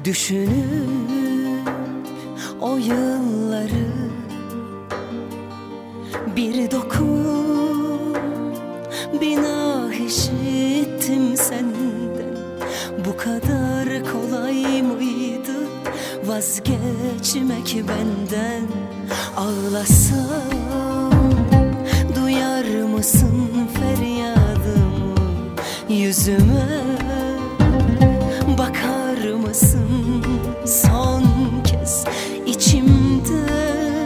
Düşünüp o yılları bir dokun, bir nah işittim senden. Bu kadar kolay mıydı vazgeçmek benden? Ağlasam duyar mısın feryadımı? Yüzüme bakar mısın son kez? İçimde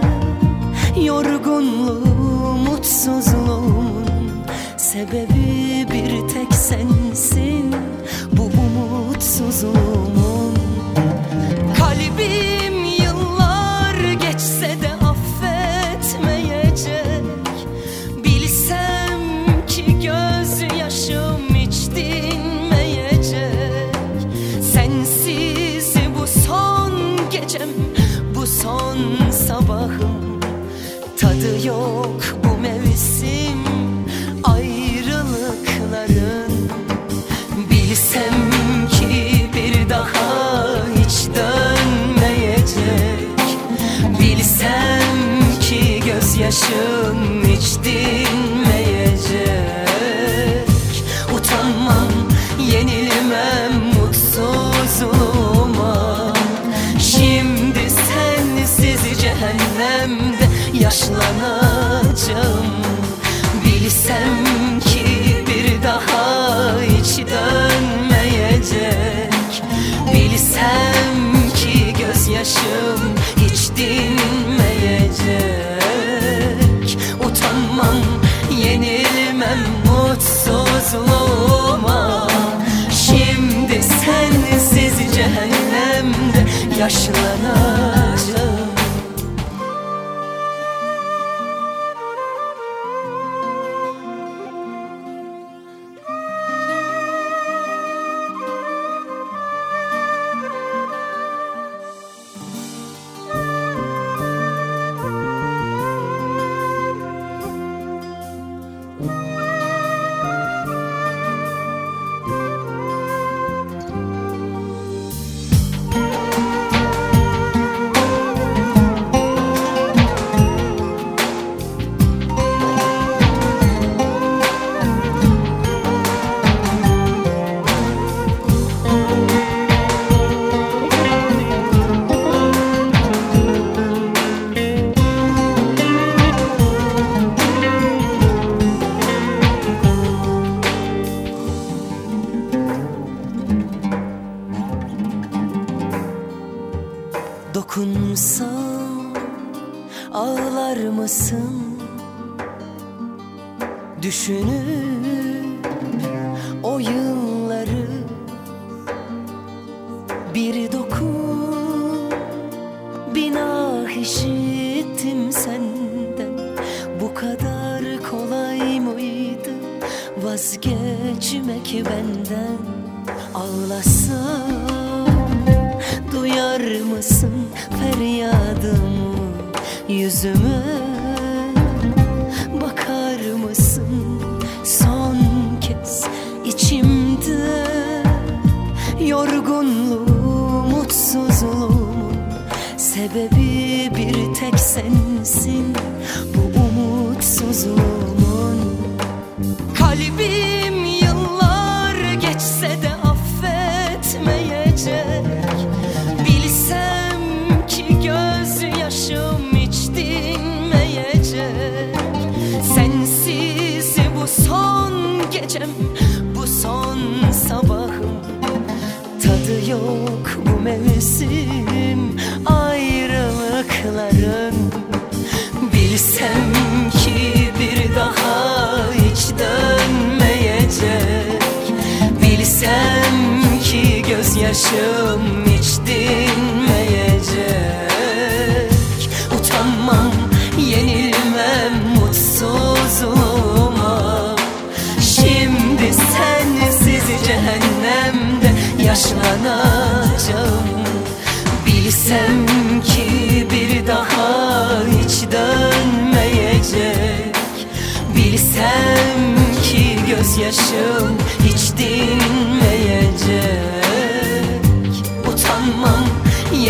yorgunluğum, mutsuzluğumun sebebi bir tek sensin. Bu umutsuzluğumun. Kalbim yıllar geçse de affetmeyecek. Bilsem ki gözyaşım hiç dinmeyecek. Sensiz bu son gecem, bu son sabahım. Tadı yok bu mevsim ayrılıkların. Bilsem ki bir daha hiç dönmeyecek. Bilsem ki gözyaşım hiç dinmeyecek. Utanmam, yenilmem mutsuzluğuma. Şimdi sensiz cehennemde yaşlanacağım. Bilsem ki bir daha hiç dönmeyecek. Bilsem ki gözyaşım hiç dinmeyecek. Utanmam, yenilmem mutsuzluğuma. Şimdi sensiz cehennemde yaşlanacağım. Dokunsam ağlar mısın? Düşünüp o yılları bir dokun, bir nah işittim senden. Bu kadar kolay mıydı vazgeçmek benden? Ağlasam duyar mısın feryadımı? Yüzüme bakar mısın son kez? İçimde yorgunluğum, mutsuzluğumun sebebi bir tek sensin. Bu umutsuzluğumun. Kalbim yıllar geçse de affetmeyecek. Bilsem ki gözyaşım hiç dinmeyecek. Sensiz bu son gecem, bu son sabahım. Tadı yok bu mevsim ayrılıkların. Bilsem ki bir daha hiç dönmeyecek. Bilsem ki gözyaşım hiç dinmeyecek. Utanmam, yenilmem mutsuzluğuma. Şimdi sensiz cehennemde yaşlanacağım. Bilsem ki bir daha hiç dönmeyecek. Bilsem ki gözyaşım hiç dinmeyecek. Utanmam,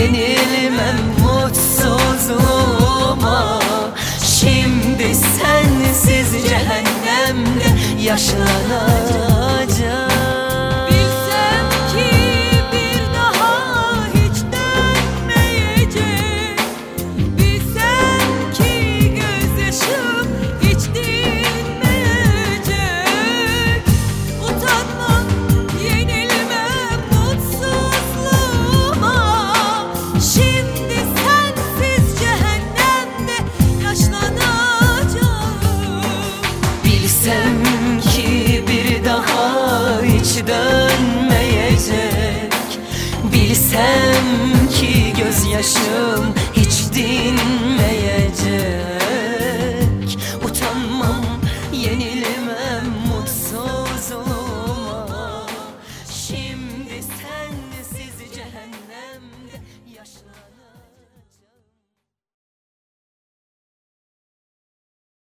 yenilmem mutsuzluğuma. Şimdi sensiz cehennemde yaşanacak. Bilsem ki bir daha hiç dönmeyecek, bilsem ki gözyaşım hiç dinmeyecek. Utanmam, yenilmem mutsuzluğuma. Şimdi sensiz cehennemde yaşlanacağım. Bilsem ki bir daha hiç dönmeyecek, bilsem ki gözyaşım hiç dinmeyecek.